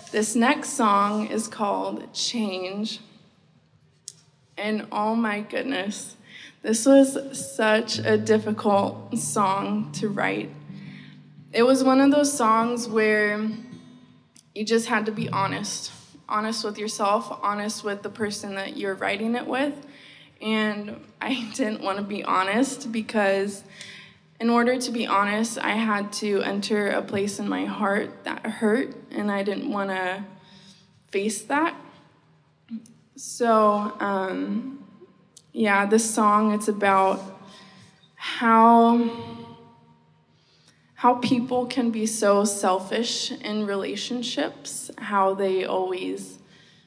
This next song is called Change. And oh my goodness, this was such a difficult song to write. It was one of those songs where you just had to be honest with yourself, honest with the person that you're writing it with. And I didn't want to be honest because in order to be honest, I had to enter a place in my heart that hurt, and I didn't want to face that. So, this song, it's about how people can be so selfish in relationships, how they always,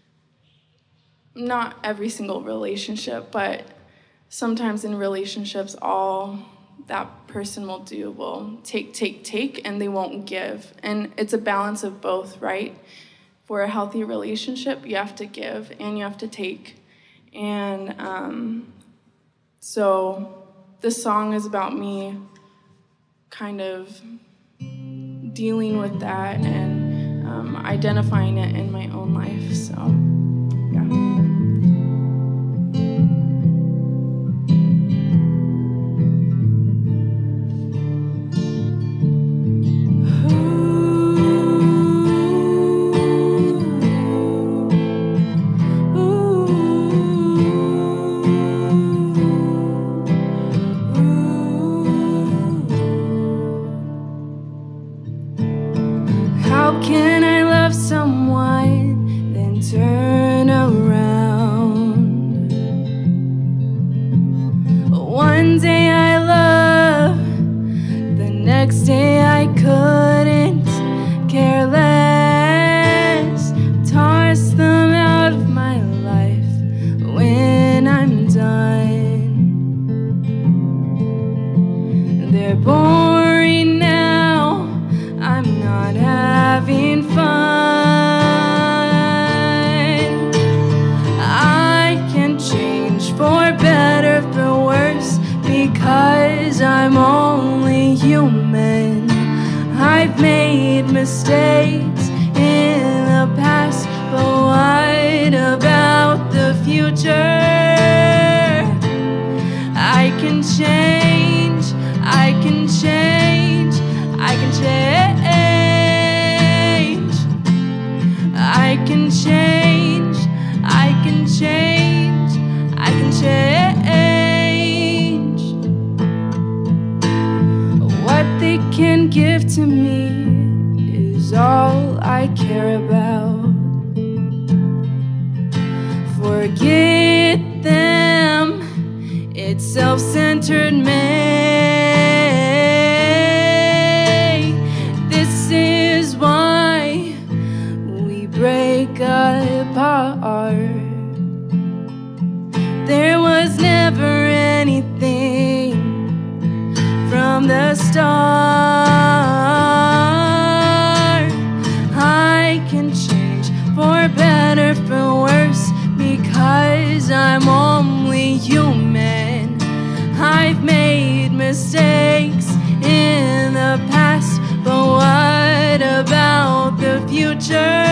not every single relationship, but sometimes in relationships, all that person will do will take, and they won't give. And it's a balance of both, right? For a healthy relationship, you have to give and you have to take. And so this song is about me kind of dealing with that and identifying it in my own life. So, yeah. One day I love, the next day I couldn't care less. Toss them out of my life when I'm done. They're boring now, I'm not having fun. I can change for better, for worse, because I'm only human. I've made mistakes in the past, but what about the future? I can change, I can change, I can change. I can change, I can change, I can change. What they can give to me is all I care about. Forget them, it's self-centered me. This is why we break apart. There was never anything from the start. I can change for better, for worse, because I'm only human. I've made mistakes in the past, but what about the future?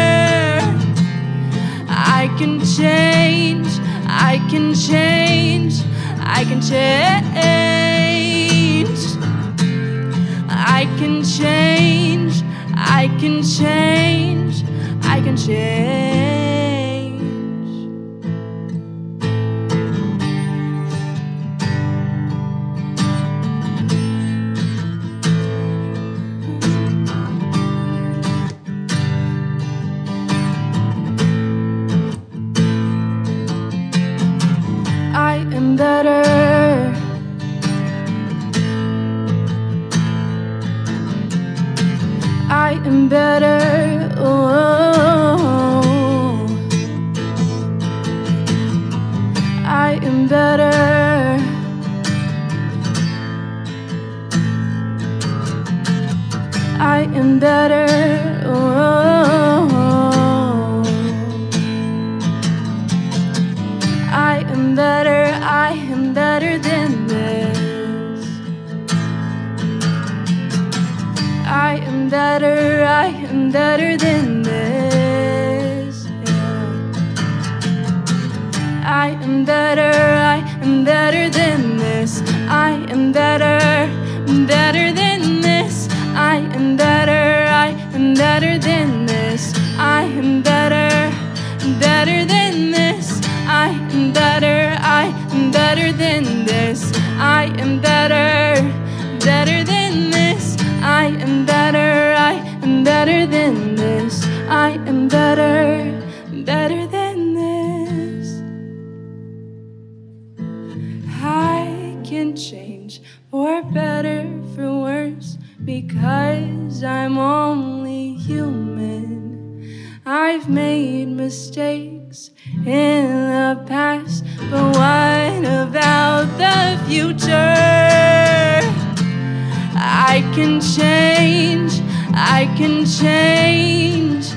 I can change, I can change, I can change. I can change, I can change, I can change. I am better. I am better. Oh, I am better. I am better. Oh, I am better. I am better than this. I am better. I am better than this. I am better, I am better than this. I am better, better than this. I am better, I am better than this. I am better, better than this. I can change for better, for worse, because I'm only human. I've made mistakes in the past, but what about the future? I can change, I can change,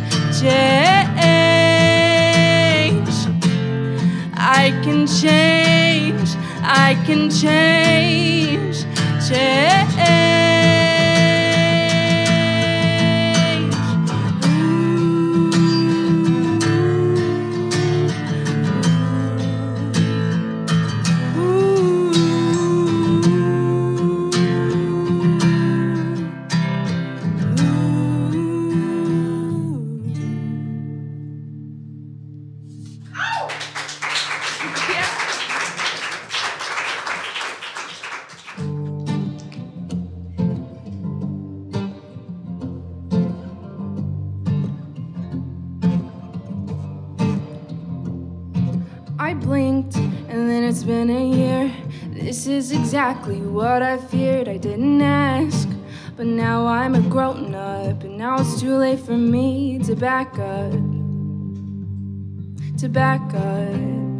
change. I can change, I can change, change. I blinked, and then it's been a year. This is exactly what I feared. I didn't ask, but now I'm a grown up, and now it's too late for me to back up, to back up,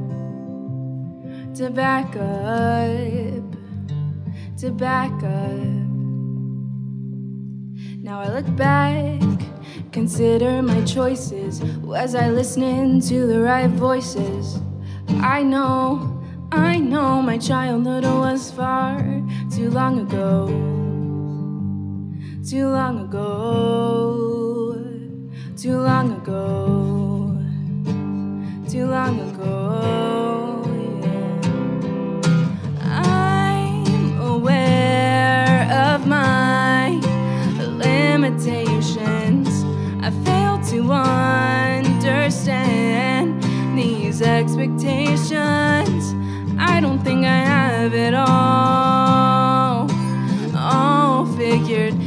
to back up, to back up. Now I look back, consider my choices. Was I listening to the right voices? I know my childhood was far too long ago, too long ago, too long ago, too long ago, yeah. I'm aware of my limitations. I fail to understand these expectations. I don't think I have it all figured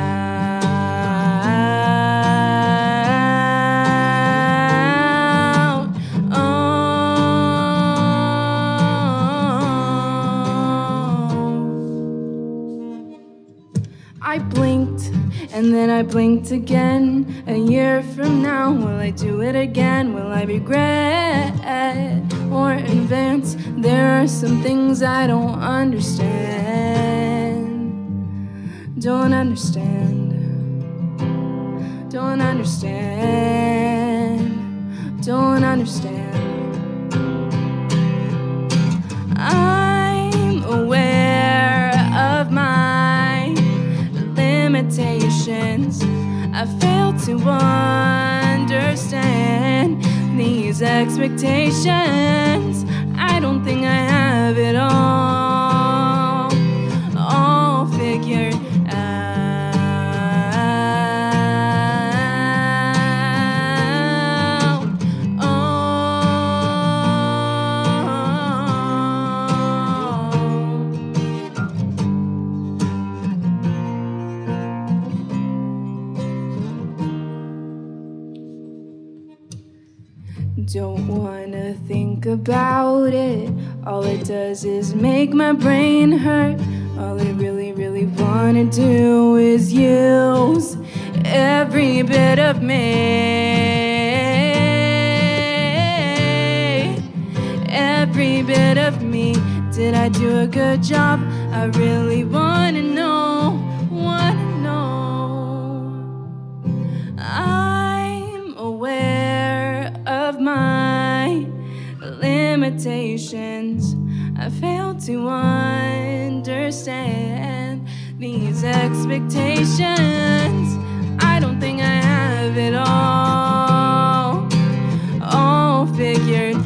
out. I blinked, and then I blinked again. A year from now, will I do it again? Will I regret or advance? There are some things I don't understand. Don't understand. Don't understand. Don't understand. I'm aware of my limitations. I fail to understand these expectations. I don't think I have it all figured out. Don't wanna think about it. All it does is make my brain hurt. All I really, really wanna do is use every bit of me. Every bit of me. Did I do a good job? I really wanna know, wanna know. I'm aware of my limitations. I fail to understand these expectations. I don't think I have it all figured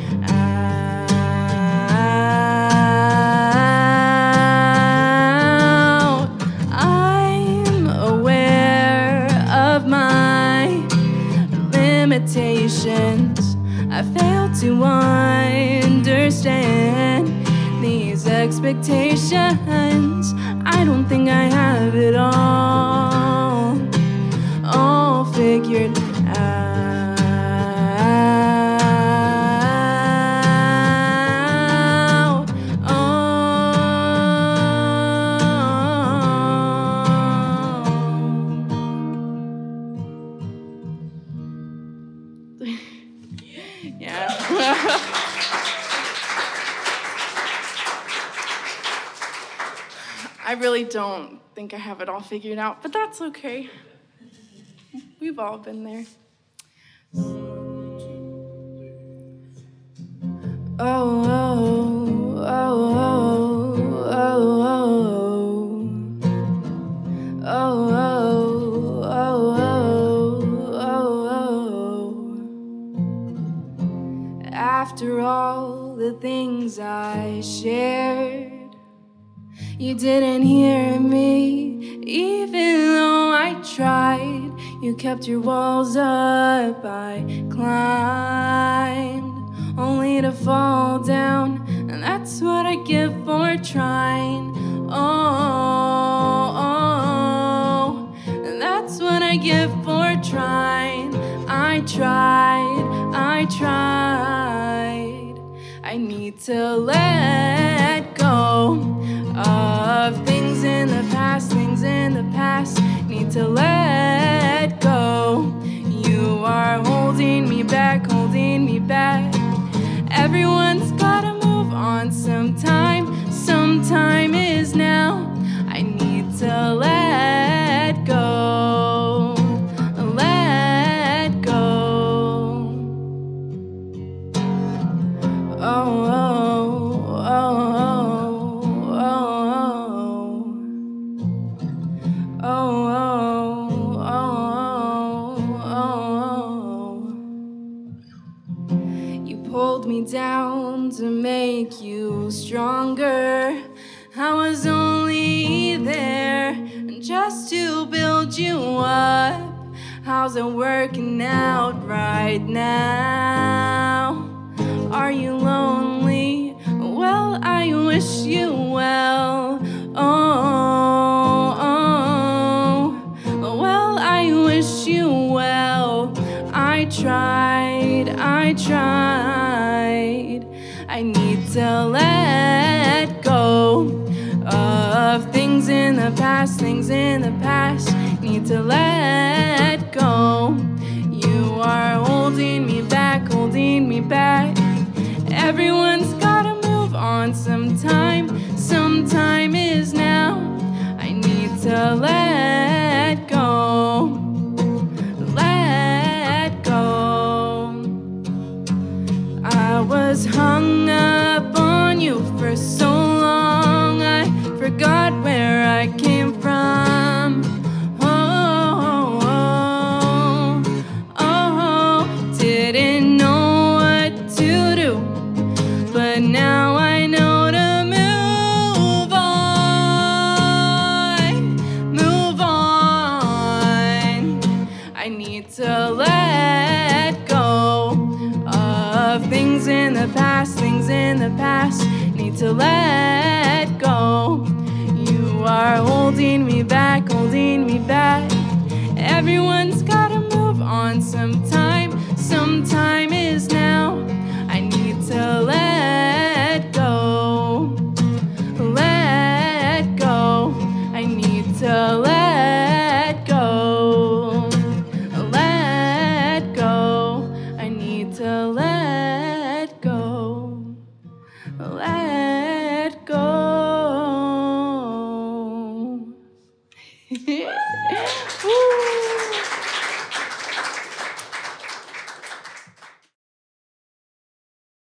out. I'm aware of my limitations. I fail to understand these expectations. I don't think I have it all figured out. Yeah. I really don't think I have it all figured out, but that's okay. We've all been there. Oh, oh, oh, oh, oh, oh, oh. After all the things I shared, you didn't hear me, even though I tried. You kept your walls up, I climbed, only to fall down, and that's what I get for trying. Oh, and that's what I get for trying. I tried. I need to let go of things in the past, need to let go. You are holding me back. Everyone's gotta move on sometime is now. I need to let go. Oh, you pulled me down to make you stronger. I was only there just to build you up. How's it working out right now? Are you lonely? Well, I wish you well. Well, I wish you well. I tried. I need to let go of things in the past, need to let go. You are holding me back. Everyone's gotta move on sometime is now. I need to let go. I was hung up on you for so long, I forgot where I came from. Didn't know what to do, but now I know to move on. I need to let go of things in the past, need to let go. You are holding me back. Everyone's gotta move on sometime is now. I need to let go. I need to let